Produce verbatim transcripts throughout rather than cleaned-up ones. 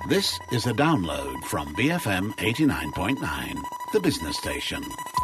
This is a download from B F M eighty-nine point nine, the business station.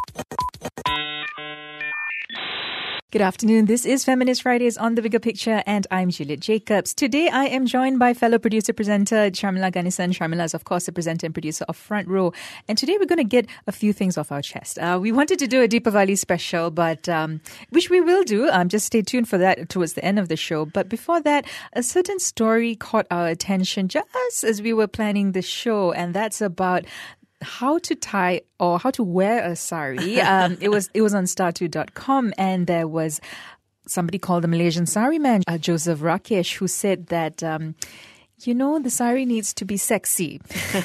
Good afternoon. This is Feminist Fridays on The Bigger Picture, and I'm Juliet Jacobs. Today, I am joined by fellow producer-presenter Sharmila Ganesan. Sharmila is, of course, the presenter and producer of Front Row. And today, we're going to get a few things off our chest. Uh, we wanted to do a Deepavali special, but um, which we will do. Um, just stay tuned for that towards the end of the show. But before that, a certain story caught our attention just as we were planning the show, and that's about how to tie or how to wear a sari. Um, it was it was on star two dot com, and there was somebody called the Malaysian sari man, uh, Joseph Rakesh, who said that, um, you know, the sari needs to be sexy.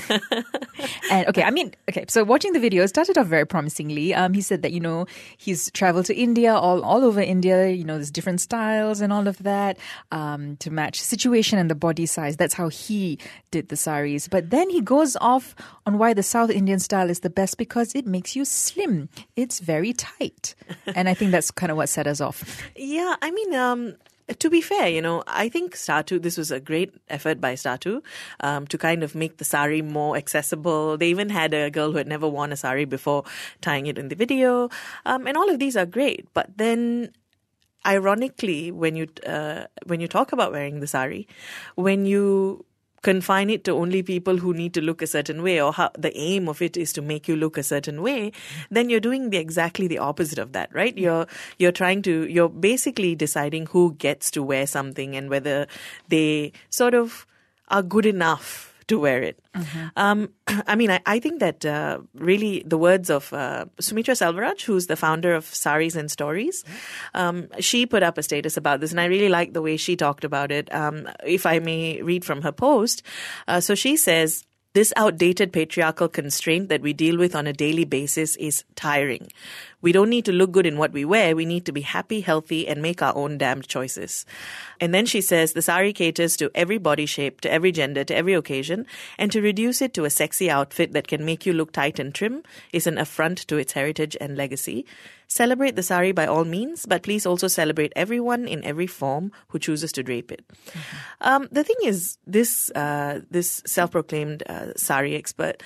And okay, I mean, okay, so watching the video, it started off very promisingly. Um, he said that, you know, he's traveled to India, all, all over India, you know, there's different styles and all of that um, to match the situation and the body size. That's how he did the saris. But then he goes off on why the South Indian style is the best, because it makes you slim. It's very tight. And I think that's kind of what set us off. Yeah, I mean, um, to be fair, you know, I think Star two, this was a great effort by Star two um, to kind of make the sari more accessible. They even had a girl who had never worn a sari before tying it in the video. Um, and all of these are great. But then, ironically, when you uh, when you talk about wearing the sari, when you confine it to only people who need to look a certain way, or how the aim of it is to make you look a certain way, then you're doing the exactly the opposite of that, right? You're you're trying to you're basically deciding who gets to wear something and whether they sort of are good enough to wear it. Mm-hmm. Um, I mean, I, I think that uh, really the words of uh, Sumitra Selvaraj, who's the founder of Saris and Stories, um, she put up a status about this, and I really like the way she talked about it. Um, if I may read from her post. Uh, so she says, "This outdated patriarchal constraint that we deal with on a daily basis is tiring. We don't need to look good in what we wear. We need to be happy, healthy, and make our own damned choices." And then she says, "The sari caters to every body shape, to every gender, to every occasion, and to reduce it to a sexy outfit that can make you look tight and trim is an affront to its heritage and legacy. Celebrate the sari by all means, but please also celebrate everyone in every form who chooses to drape it." Mm-hmm. Um, the thing is, this uh, this self-proclaimed uh, sari expert,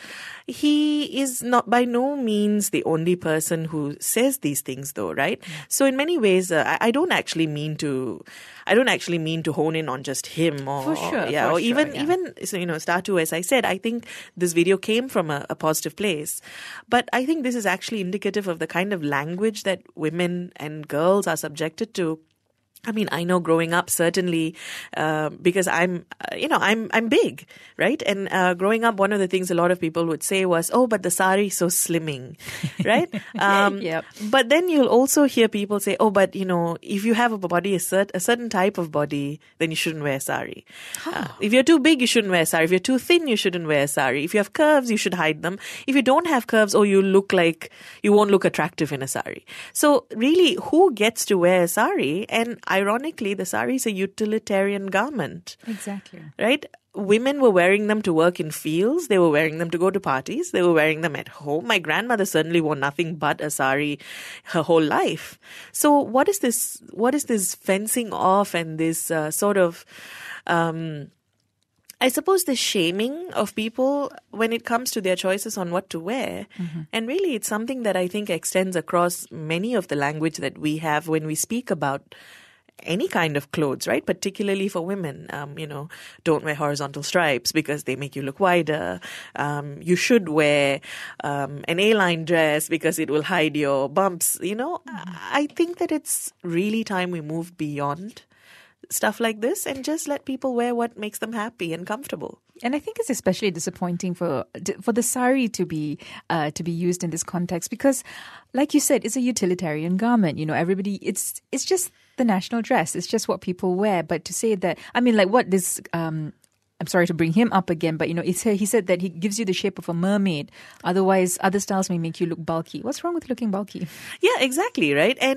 he is not by no means the only person who says these things, though, right? Mm-hmm. So in many ways, uh, I, I don't actually mean to, I don't actually mean to hone in on just him, or for sure, or, yeah, for or sure, even yeah. even so, you know, Star two. As I said, I think this video came from a, a positive place, but I think this is actually indicative of the kind of language that women and girls are subjected to. I mean, I know growing up, certainly, uh, because I'm, uh, you know, I'm, I'm big, right? And, uh, growing up, one of the things a lot of people would say was, "Oh, but the sari is so slimming," right? Um, yep. But then you'll also hear people say, "Oh, but, you know, if you have a body, a, cert- a certain type of body, then you shouldn't wear sari. Oh. Uh, if you're too big, you shouldn't wear sari. If you're too thin, you shouldn't wear sari. If you have curves, you should hide them. If you don't have curves, oh, you look like, you won't look attractive in a sari." So really, who gets to wear a sari? And ironically, the sari is a utilitarian garment. Exactly. Right? Women were wearing them to work in fields. They were wearing them to go to parties. They were wearing them at home. My grandmother certainly wore nothing but a sari her whole life. So what is this, what is this fencing off and this uh, sort of, um, I suppose, the shaming of people when it comes to their choices on what to wear? Mm-hmm. And really, it's something that I think extends across many of the language that we have when we speak about any kind of clothes, right? Particularly for women, um, you know, don't wear horizontal stripes because they make you look wider. Um, you should wear um, an A-line dress because it will hide your bumps. You know, mm-hmm. I think that it's really time we move beyond stuff like this and just let people wear what makes them happy and comfortable. And I think it's especially disappointing for for the sari to be uh, to be used in this context because, like you said, it's a utilitarian garment. You know, everybody, it's it's just the national dress. It's just what people wear. But to say that, I mean, like what this. Um, I'm sorry to bring him up again, but you know, it's, he said that he gives you the shape of a mermaid. Otherwise, other styles may make you look bulky. What's wrong with looking bulky? Yeah, exactly, right? And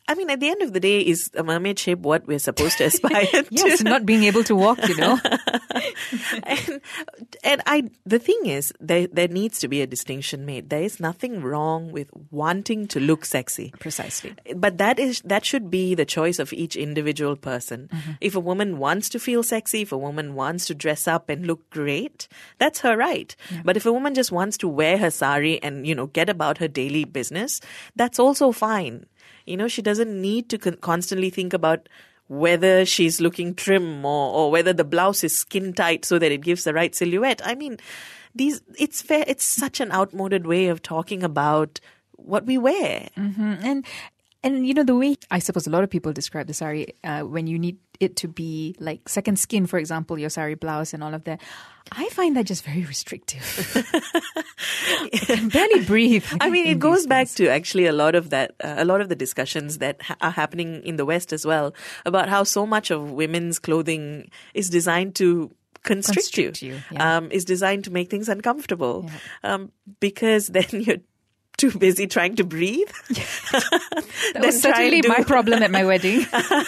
I mean, at the end of the day, is a mermaid shape what we're supposed to aspire to? Yes, not being able to walk, you know. and and I, the thing is, there there needs to be a distinction made. There is nothing wrong with wanting to look sexy. Precisely. But that is that should be the choice of each individual person. Mm-hmm. If a woman wants to feel sexy, if a woman wants to dress up and look great, that's her right. Yeah. But if a woman just wants to wear her sari and, you know, get about her daily business, that's also fine. You know, she doesn't need to con- constantly think about whether she's looking trim or, or whether the blouse is skin tight so that it gives the right silhouette. I mean, these it's fair. It's such an outmoded way of talking about what we wear. Mm-hmm. And and you know the way I suppose a lot of people describe the sari uh, when you need it to be like second skin, for example, your sari blouse and all of that. I find that just very restrictive. I can barely breathe. I mean, it goes back to actually a lot of that, uh, a lot of the discussions that ha- are happening in the West as well about how so much of women's clothing is designed to constrict, constrict you, you yeah. um, is designed to make things uncomfortable, yeah. um, because then you're too busy trying to breathe. That was certainly to... my problem at my wedding.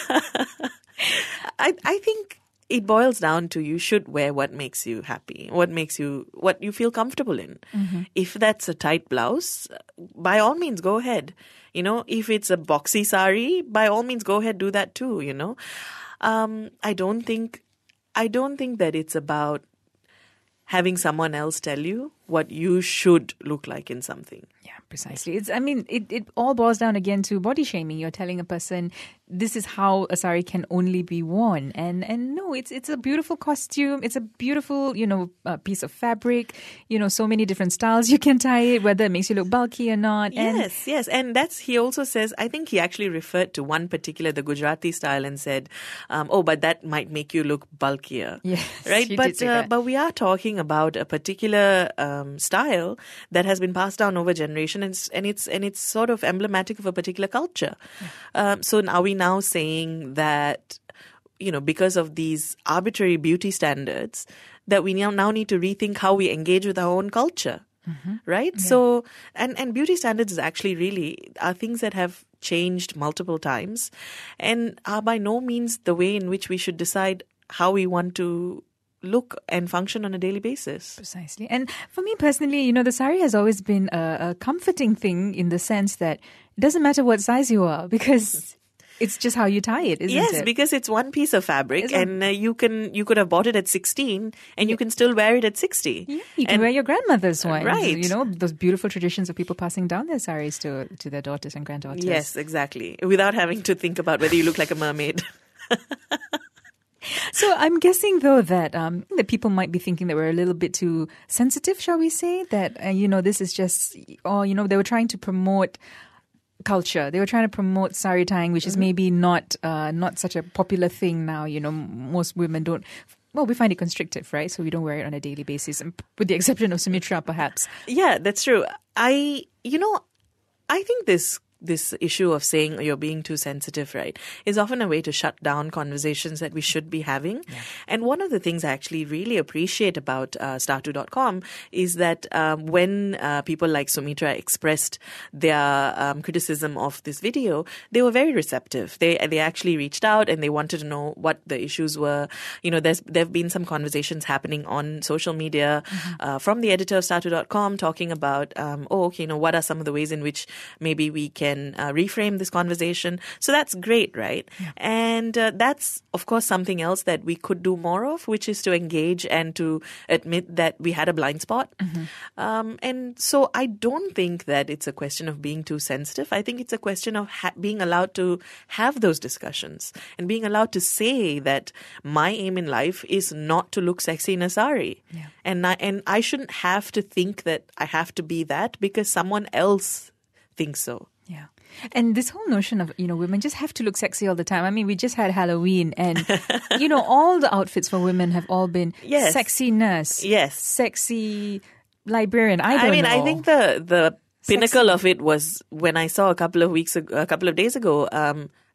I, I think it boils down to you should wear what makes you happy, what makes you, what you feel comfortable in. Mm-hmm. If that's a tight blouse, by all means, go ahead. You know, if it's a boxy sari, by all means, go ahead, do that too, you know. Um, I don't think, I don't think that it's about having someone else tell you what you should look like in something. Yeah, precisely. It's, I mean, it, it all boils down again to body shaming. You're telling a person this is how a sari can only be worn. And and no, it's it's a beautiful costume. It's a beautiful, you know, uh, piece of fabric. You know, so many different styles you can tie it, whether it makes you look bulky or not. And yes, yes. And that's, he also says, I think he actually referred to one particular, the Gujarati style, and said, um, oh, but that might make you look bulkier. Yes, right? He but did say uh, that. But we are talking about a particular um, style that has been passed down over generation, and, and it's and it's sort of emblematic of a particular culture. Yeah. Um, so are we now saying that, you know, because of these arbitrary beauty standards, that we now, now need to rethink how we engage with our own culture, mm-hmm. right? Yeah. So, and, and beauty standards is actually really are things that have changed multiple times and are by no means the way in which we should decide how we want to look and function on a daily basis. Precisely. And for me personally, you know, the sari has always been a, a comforting thing in the sense that it doesn't matter what size you are because it's just how you tie it, isn't yes, it? Yes, because it's one piece of fabric, isn't and uh, you can you could have bought it at sixteen, and you can still wear it at sixty. Yeah, you can and, wear your grandmother's one, right? You know, those beautiful traditions of people passing down their saris to to their daughters and granddaughters. Yes, exactly. Without having to think about whether you look like a mermaid. So I'm guessing, though, that um, that people might be thinking that we're a little bit too sensitive, shall we say? That, uh, you know, this is just, or, you know, they were trying to promote culture. They were trying to promote sari tying, which is maybe not uh, not such a popular thing now. You know, most women don't. Well, we find it constrictive, right? So we don't wear it on a daily basis, with the exception of Sumitra, perhaps. Yeah, that's true. I, you know, I think this this issue of saying you're being too sensitive, right, is often a way to shut down conversations that we should be having. Yeah. And one of the things I actually really appreciate about uh, star two dot com is that um, when uh, people like Sumitra expressed their um, criticism of this video, they were very receptive. They they actually reached out and they wanted to know what the issues were. You know, there's there have been some conversations happening on social media mm-hmm. uh, from the editor of star two dot com talking about, um, oh, okay, you know, what are some of the ways in which maybe we can Uh, reframe this conversation. So that's great, right? Yeah. And uh, that's, of course, something else that we could do more of, which is to engage and to admit that we had a blind spot. Mm-hmm. Um, and so I don't think that it's a question of being too sensitive. I think it's a question of ha- being allowed to have those discussions and being allowed to say that my aim in life is not to look sexy in a sari. Yeah. And, I, and I shouldn't have to think that I have to be that because someone else thinks so. Yeah. And this whole notion of, you know, women just have to look sexy all the time. I mean, we just had Halloween and, you know, all the outfits for women have all been yes. sexy nurse. Yes. Sexy librarian. I don't I mean, know. I think the, the Sexy. pinnacle of it was when I saw a couple of weeks ago, a couple of days ago, um,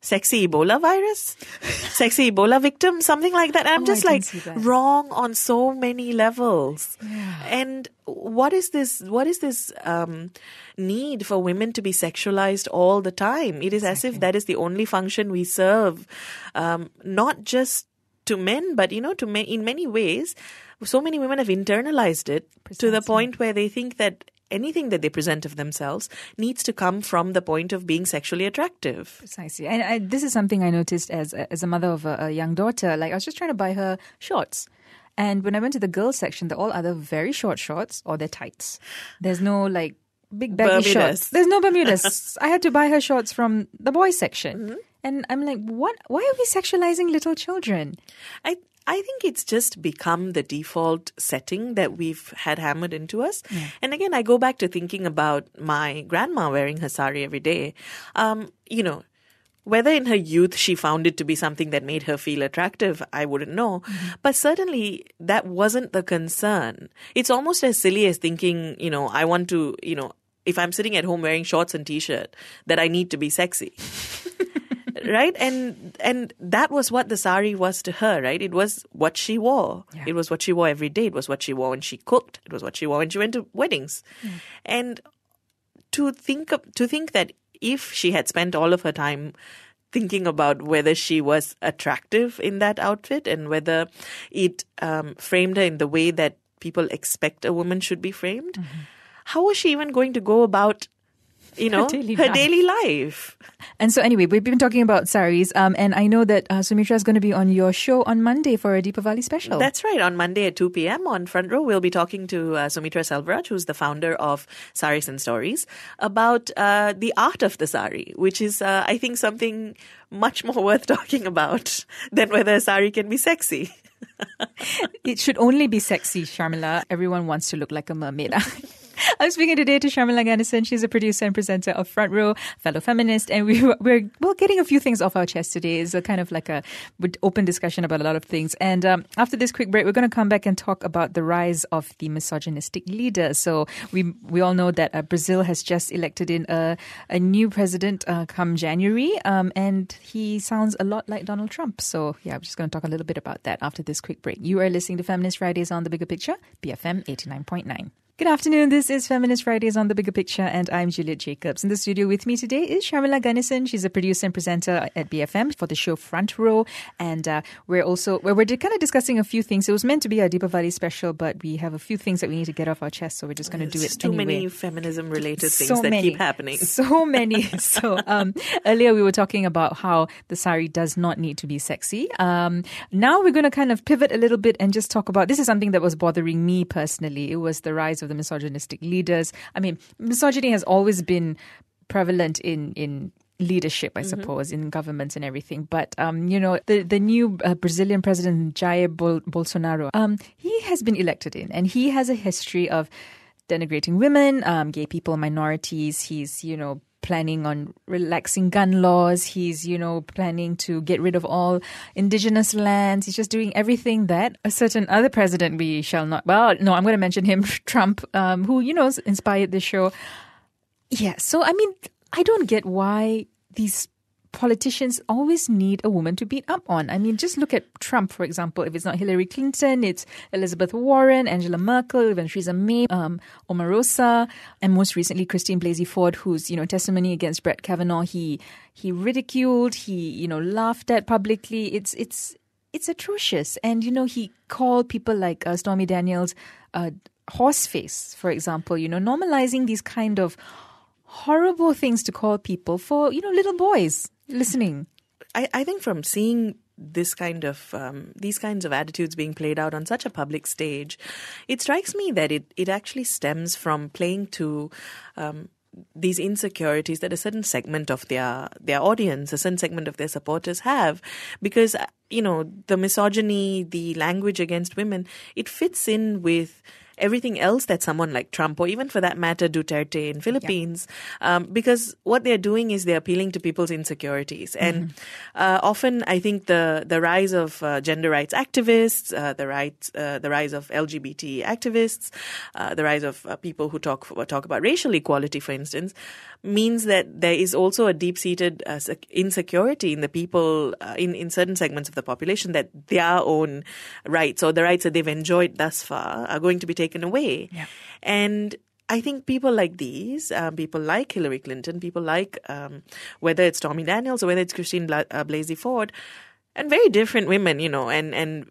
sexy Ebola virus, sexy Ebola victim, something like that. And I'm Oh, just I like didn't see that. wrong on so many levels. Yeah. And what is this? What is this um, need for women to be sexualized all the time? It is as if that is the only function we serve, um, not just to men, but you know, to ma- in many ways, so many women have internalized it to the Precisely. point where they think that anything that they present of themselves needs to come from the point of being sexually attractive. Precisely. And I, this is something I noticed as a, as a mother of a, a young daughter. Like, I was just trying to buy her shorts. And when I went to the girls section, they're all either very short shorts or they're tights. There's no, like, big baggy Bermudas. shorts. There's no Bermudas. I had to buy her shorts from the boys section. Mm-hmm. And I'm like, what? Why are we sexualizing little children? I I think it's just become the default setting that we've had hammered into us. And again, I go back to thinking about my grandma wearing her sari every day. Um, you know, whether in her youth she found it to be something that made her feel attractive, I wouldn't know. Mm-hmm. But certainly that wasn't the concern. It's almost as silly as thinking, you know, I want to, you know, if I'm sitting at home wearing shorts and t-shirt, that I need to be sexy. Right? And and that was what the sari was to her, right? It was what she wore. Yeah. It was what she wore every day. It was what she wore when she cooked. It was what she wore when she went to weddings. Mm. And to think of, to think that if she had spent all of her time thinking about whether she was attractive in that outfit and whether it um, framed her in the way that people expect a woman should be framed, mm-hmm. how was she even going to go about, you know, Her daily her life. daily life? And so anyway, we've been talking about saris, um, and I know that uh, Sumitra is going to be on your show on Monday for a Deepavali special. That's right. On Monday at two p.m. on Front Row, we'll be talking to uh, Sumitra Selvaraj, who's the founder of Saris and Stories, about uh, the art of the sari, which is, uh, I think, something much more worth talking about than whether a sari can be sexy. It should only be sexy, Sharmila. Everyone wants to look like a mermaid. I'm speaking today to Sharmila Ganesan. She's a producer and presenter of Front Row, fellow feminist, and we, we're well getting a few things off our chest today. It's a kind of like a open discussion about a lot of things. And um, after this quick break, we're going to come back and talk about the rise of the misogynistic leader. So we we all know that uh, Brazil has just elected in a, a new president uh, come January, um, and he sounds a lot like Donald Trump. So yeah, we're just going to talk a little bit about that after this quick break. You are listening to Feminist Fridays on The Bigger Picture, B F M eighty-nine point nine. Good afternoon. This is Feminist Fridays on The Bigger Picture, and I'm Juliet Jacobs. In the studio with me today is Sharmila Ganesan. She's a producer and presenter at B F M for the show Front Row, and uh, we're also we're, we're kind of discussing a few things. It was meant to be a Deepavali special, but we have a few things that we need to get off our chest, so we're just going to do it too anyway. many feminism-related things so that many, keep happening. So many. So um, earlier we were talking about how the sari does not need to be sexy. Um, now we're going to kind of pivot a little bit and just talk about, this is something that was bothering me personally. It was the rise of the misogynistic leaders. I mean, misogyny has always been prevalent in in leadership, I suppose, mm-hmm. in governments and everything. But, um, you know, the, the new uh, Brazilian president, Jair Bol- Bolsonaro, um, he has been elected in, and he has a history of denigrating women, um, gay people, minorities. He's, you know, planning on relaxing gun laws. He's, you know, planning to get rid of all indigenous lands. He's just doing everything that a certain other president, we shall not, well, no, I'm going to mention him, Trump, um, who, you know, inspired this show. Yeah, so, I mean, I don't get why these politicians always need a woman to beat up on. I mean, just look at Trump, for example. If it's not Hillary Clinton, it's Elizabeth Warren, Angela Merkel, even Theresa May, um, Omarosa, and most recently Christine Blasey Ford, whose, you know, testimony against Brett Kavanaugh, he he ridiculed, he, you know, laughed at publicly. It's it's it's atrocious. And, you know, he called people like uh, Stormy Daniels uh, horseface, for example, you know, normalizing these kind of horrible things to call people for, you know, little boys listening. I, I think from seeing this kind of um, these kinds of attitudes being played out on such a public stage, it strikes me that it, it actually stems from playing to um, these insecurities that a certain segment of their their audience, a certain segment of their supporters have, because, you know, the misogyny, the language against women, it fits in with everything else that someone like Trump, or even for that matter Duterte in Philippines, yeah. um, because what they're doing is they're appealing to people's insecurities. Mm-hmm. And uh, often I think the the rise of uh, gender rights activists, uh, the rights, uh, the rise of L G B T activists, uh, the rise of uh, people who talk talk about racial equality, for instance, means that there is also a deep-seated uh, insecurity in the people, uh, in, in certain segments of the population, that their own rights or the rights that they've enjoyed thus far are going to be taken away. Yeah. And I think people like these, um, people like Hillary Clinton, people like, um, whether it's Stormy Daniels or whether it's Christine Bla- uh, Blasey Ford, and very different women, you know, and, and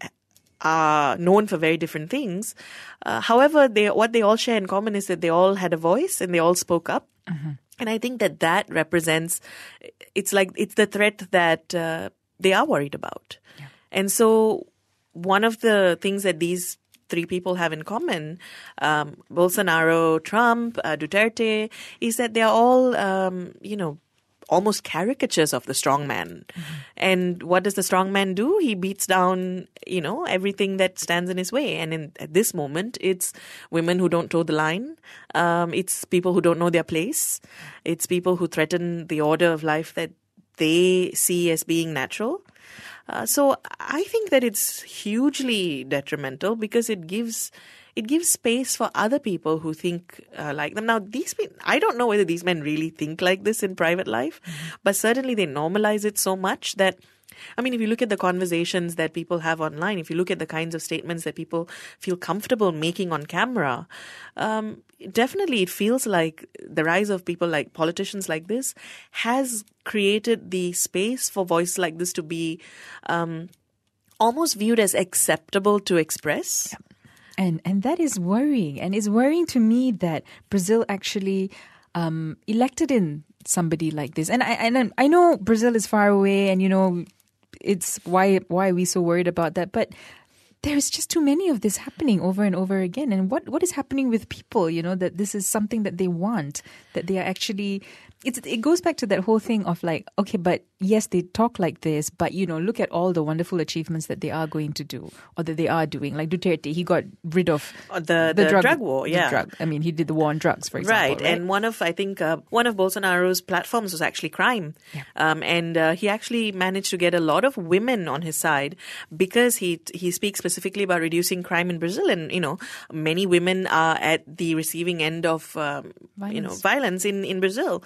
are known for very different things. Uh, however, they what they all share in common is that they all had a voice and they all spoke up. Mm-hmm. And I think that that represents, it's like, it's the threat that uh, they are worried about. Yeah. And so one of the things that these three people have in common, um, Bolsonaro, Trump, uh, Duterte, is that they're all, um, you know, almost caricatures of the strongman. Mm-hmm. And what does the strongman do? He beats down, you know, everything that stands in his way. And in, at this moment, it's women who don't toe the line. Um, it's people who don't know their place. It's people who threaten the order of life that they see as being natural. Uh, so I think that it's hugely detrimental because it gives it gives space for other people who think uh, like them. Now, these men, I don't know whether these men really think like this in private life, mm-hmm. but certainly they normalize it so much that, I mean, if you look at the conversations that people have online, if you look at the kinds of statements that people feel comfortable making on camera, um, definitely it feels like the rise of people like politicians like this has created the space for voices like this to be um, almost viewed as acceptable to express. Yeah. And and that is worrying. And it's worrying to me that Brazil actually um, elected in somebody like this. And I and I know Brazil is far away, and you know it's why why are we so worried about that? But there's just too many of this happening over and over again. And what, what is happening with people? You know, that this is something that they want, that they are actually. It's, it goes back to that whole thing of like, okay, but yes, they talk like this, but, you know, look at all the wonderful achievements that they are going to do or that they are doing. Like Duterte, he got rid of oh, the, the, the drug, drug war, yeah. Drug. I mean, he did the war on drugs, for example. Right, right? And one of, I think, uh, one of Bolsonaro's platforms was actually crime. Yeah. Um, and uh, he actually managed to get a lot of women on his side because he he speaks specifically about reducing crime in Brazil. And, you know, many women are at the receiving end of, um, you know, violence in, in Brazil.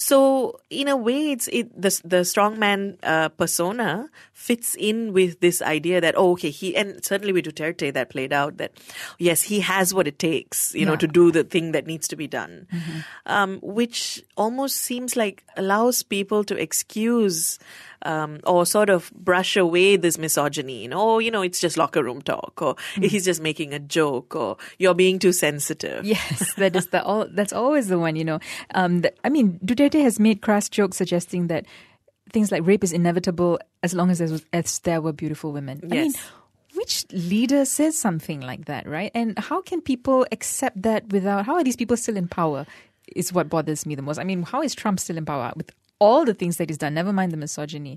So in a way, it's it the the strongman uh, persona fits in with this idea that oh okay he and certainly with Duterte that played out that yes he has what it takes you yeah. know to do the thing that needs to be done, mm-hmm. um, which almost seems like allows people to excuse um, or sort of brush away this misogyny. You know, oh, you know it's just locker room talk, or mm-hmm. he's just making a joke, or you're being too sensitive. Yes, that is the all. That's always the one. You know, um, the, I mean Duterte has made crass jokes suggesting that things like rape is inevitable as long as there, was, as there were beautiful women. Yes. I mean, which leader says something like that, right? And how can people accept that without, how are these people still in power is what bothers me the most. I mean, how is Trump still in power with all the things that he's done, never mind the misogyny?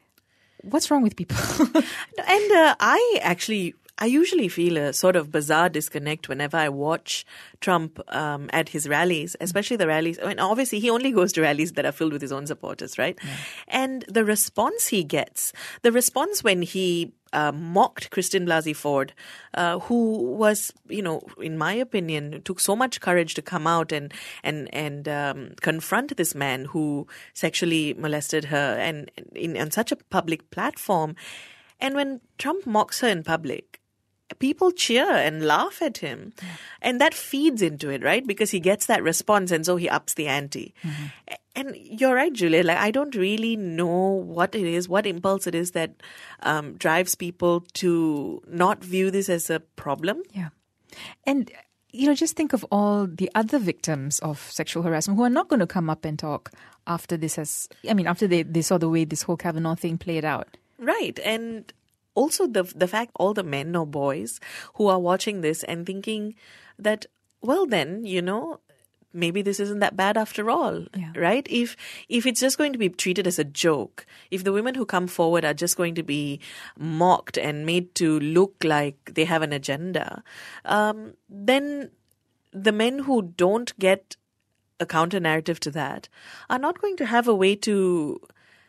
What's wrong with people? and uh, I actually... I usually feel a sort of bizarre disconnect whenever I watch Trump um, at his rallies, especially the rallies. I mean, obviously, he only goes to rallies that are filled with his own supporters, right? Yeah. And the response he gets, the response when he uh, mocked Christine Blasey Ford, uh, who was, you know, in my opinion, took so much courage to come out and and and um, confront this man who sexually molested her and in on such a public platform. And when Trump mocks her in public, people cheer and laugh at him. Yeah. And that feeds into it, right? Because he gets that response and so he ups the ante. Mm-hmm. And you're right, Julia. Like, I don't really know what it is, what impulse it is that um, drives people to not view this as a problem. Yeah. And, you know, just think of all the other victims of sexual harassment who are not going to come up and talk after this has, I mean, after they, they saw the way this whole Kavanaugh thing played out. Right. And also the the fact all the men or boys who are watching this and thinking that, well then, you know, maybe this isn't that bad after all, Yeah. right? If if it's just going to be treated as a joke, if the women who come forward are just going to be mocked and made to look like they have an agenda, um, then the men who don't get a counter narrative to that are not going to have a way to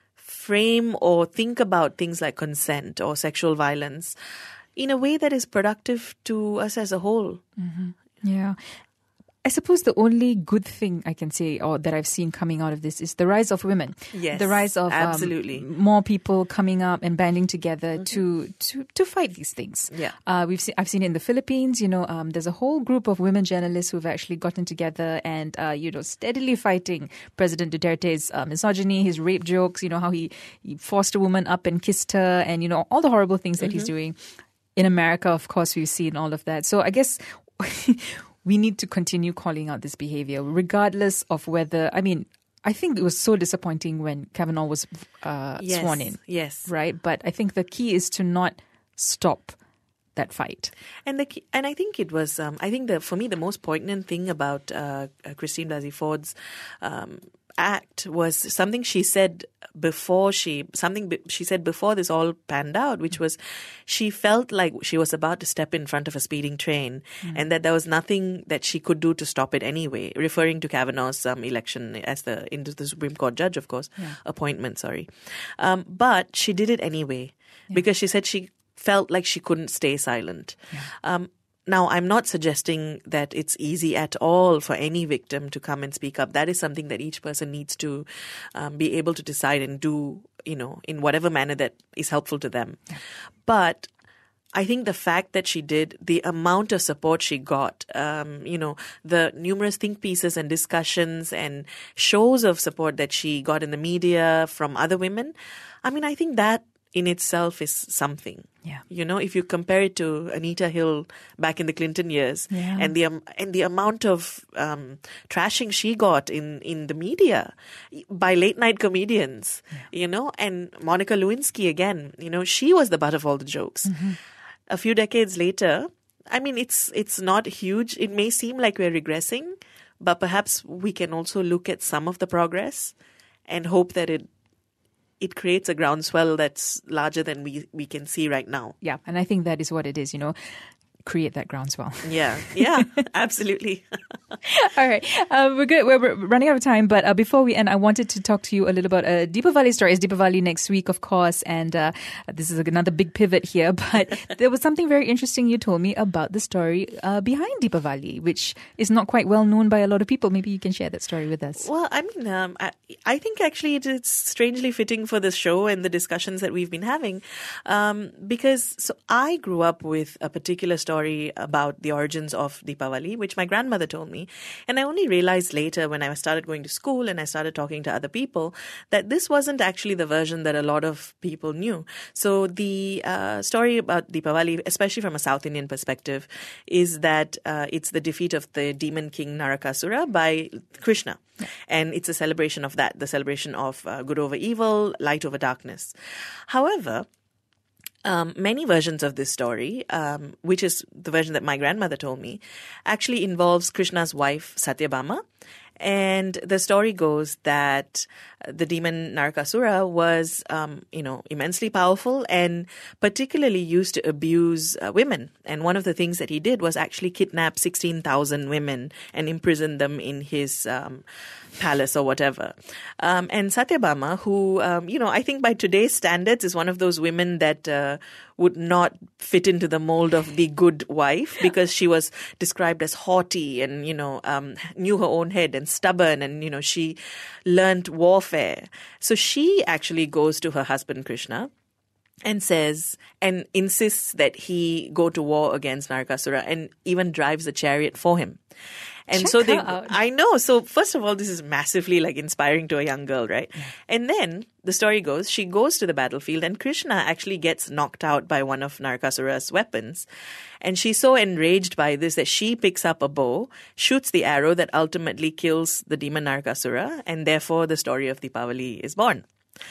frame or think about things like consent or sexual violence in a way that is productive to us as a whole. Yeah. I suppose the only good thing I can say or that I've seen coming out of this is the rise of women. Yes, the rise of um, absolutely. more people coming up and banding together to, to to fight these things. Yeah. Uh, we've seen, I've seen it in the Philippines. You know, um, there's a whole group of women journalists who've actually gotten together and uh, you know steadily fighting President Duterte's uh, misogyny, his rape jokes. You know how he, he forced a woman up and kissed her, and you know all the horrible things that he's doing. In America, of course, we've seen all of that. So I guess. We need to continue calling out this behavior, regardless of whether, I mean, I think it was so disappointing when Kavanaugh was uh, Yes, sworn in. yes. Right? But I think the key is to not stop that fight. And the key, and I think it was um, I think the for me the most poignant thing about uh, Christine Blasey Ford's um, act was something she said before she something be, she said before this all panned out, which was she felt like she was about to step in front of a speeding train, mm. and that there was nothing that she could do to stop it anyway. Referring to Kavanaugh's um, election as the into the Supreme Court judge, of course, yeah. appointment. Sorry, um, but she did it anyway yeah. because she said she felt like she couldn't stay silent. Yeah. Um, now, I'm not suggesting that it's easy at all for any victim to come and speak up. That is something that each person needs to um, be able to decide and do, you know, in whatever manner that is helpful to them. Yeah. But I think the fact that she did, the amount of support she got, um, you know, the numerous think pieces and discussions and shows of support that she got in the media from other women, I mean, I think that in itself is something. Yeah. You know, if you compare it to Anita Hill back in the Clinton years yeah. and the um, and the amount of um, trashing she got in, in the media by late night comedians, yeah. you know, and Monica Lewinsky again, you know, she was the butt of all the jokes. Mm-hmm. A few decades later, I mean, it's it's not huge. It may seem like we're regressing, but perhaps we can also look at some of the progress and hope that it it creates a groundswell that's larger than we, we can see right now. Yeah, and I think that is what it is, you know, create that groundswell. Yeah, yeah, absolutely. All right, uh, we're good. We're, we're running out of time, but uh, before we end, I wanted to talk to you a little about a uh, Deepavali story. It's Deepavali next week, of course, and uh, this is another big pivot here, but there was something very interesting you told me about the story uh, behind Deepavali, which is not quite well known by a lot of people. Maybe you can share that story with us. Well, I mean, um, I, I think actually it is strangely fitting for this show and the discussions that we've been having, um, because so I grew up with a particular story about the origins of Deepavali, which my grandmother told me. And I only realized later when I started going to school and I started talking to other people that this wasn't actually the version that a lot of people knew. So the uh, story about Deepavali, especially from a South Indian perspective, is that uh, it's the defeat of the demon king Narakasura by Krishna. And it's a celebration of that, the celebration of uh, good over evil, light over darkness. However, Um, many versions of this story, um, which is the version that my grandmother told me, actually involves Krishna's wife, Satyabhama. And the story goes that the demon Narakasura was, um, you know, immensely powerful and particularly used to abuse uh, women. And one of the things that he did was actually kidnap sixteen thousand women and imprison them in his um, palace or whatever. Um, and Satyabhama, who, um, you know, I think by today's standards is one of those women that uh, would not fit into the mold of the good wife because she was described as haughty and, you know, um, knew her own head and stubborn and, you know, she learned warfare. So she actually goes to her husband, Krishna, and says and insists that he go to war against Narakasura and even drives a chariot for him. And Check so they, out. I know. So first of all, this is massively like inspiring to a young girl, right? Yeah. And then the story goes, she goes to the battlefield and Krishna actually gets knocked out by one of Narakasura's weapons. And she's so enraged by this that she picks up a bow, shoots the arrow that ultimately kills the demon Narakasura. And therefore the story of Deepavali is born.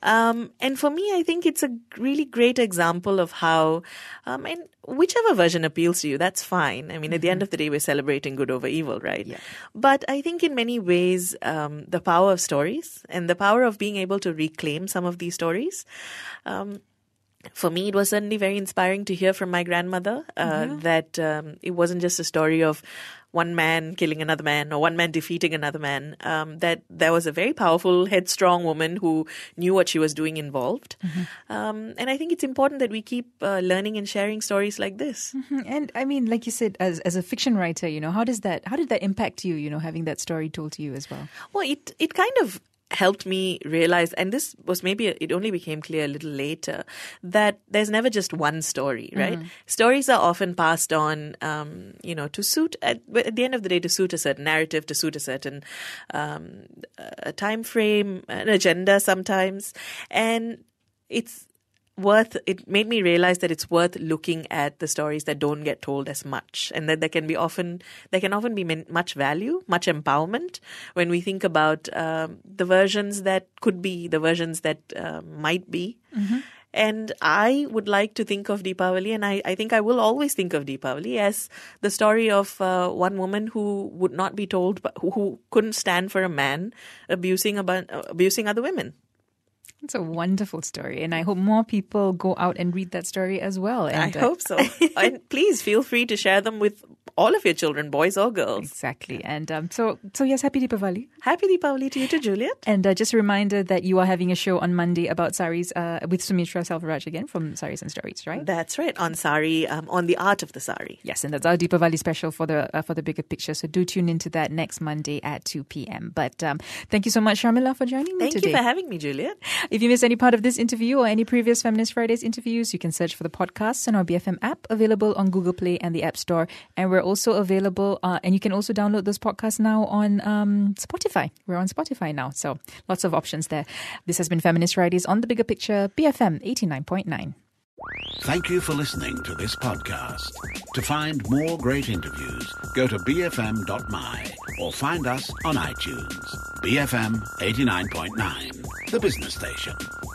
Um, and for me, I think it's a really great example of how, um, and whichever version appeals to you, that's fine. I mean, mm-hmm. at the end of the day, we're celebrating good over evil, right? Yeah. But I think in many ways, um, the power of stories and the power of being able to reclaim some of these stories, um, for me, it was certainly very inspiring to hear from my grandmother uh, mm-hmm. that um, it wasn't just a story of one man killing another man or one man defeating another man, um, that there was a very powerful, headstrong woman who knew what she was doing involved. Mm-hmm. Um, and I think it's important that we keep uh, learning and sharing stories like this. Mm-hmm. And I mean, like you said, as as a fiction writer, you know, how does that, how did that impact you, you know, having that story told to you as well? Well, it, it kind of helped me realize, and this was maybe, it only became clear a little later, that there's never just one story, right? Mm-hmm. Stories are often passed on, um, you know, to suit, at, at the end of the day, to suit a certain narrative, to suit a certain um, a time frame, an agenda sometimes. And it's worth, it made me realize that it's worth looking at the stories that don't get told as much, and that there can be often, there can often be much value, much empowerment when we think about um, the versions that could be, the versions that uh, might be. Mm-hmm. And I would like to think of Deepavali, and I, I think I will always think of Deepavali as the story of uh, one woman who would not be told, but who, who couldn't stand for a man abusing about, uh, abusing other women. It's a wonderful story, and I hope more people go out and read that story as well. And, I uh, hope so. And please feel free to share them with all of your children, boys or girls. Exactly. And um, so, so yes, happy Deepavali. Happy Deepavali to you too, Juliet. And uh, just a reminder that you are having a show on Monday about saris uh, with Sumitra Selvaraj again from Saris and Stories, right? That's right, on sari, um, on the art of the sari. Yes, and that's our Deepavali special for the uh, for the bigger picture. So do tune into that next Monday at two p.m. But um, thank you so much, Sharmila, for joining me thank today. Thank you for having me, Juliet. If you missed any part of this interview or any previous Feminist Fridays interviews, you can search for the podcasts on our B F M app, available on Google Play and the App Store. And we're also available, uh, and you can also download those podcasts now on um, Spotify. We're on Spotify now, so lots of options there. This has been Feminist Fridays on The Bigger Picture, B F M eighty-nine point nine. Thank you for listening to this podcast. To find more great interviews, go to b f m dot m y or find us on iTunes. B F M eighty-nine point nine, the business station.